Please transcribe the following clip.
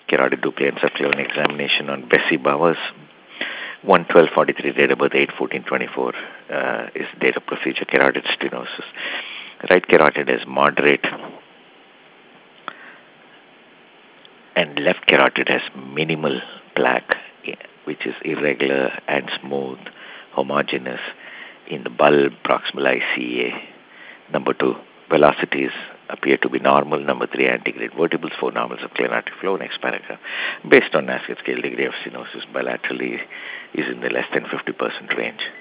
carotid duplicate and subclavian examination on Bessie Bowers. 1/12/43, date of birth 8/14/24 is date of procedure, carotid stenosis. Right carotid is moderate, and left carotid has minimal plaque, which is irregular and smooth, homogeneous in the bulb, proximal ICA. Number 2, velocities appear to be normal. Number 3, antegrade vertebrals, 4 normals of clear artery flow. Next paragraph. Based on NASCAR scale, degree of stenosis bilaterally is in the less than 50% range.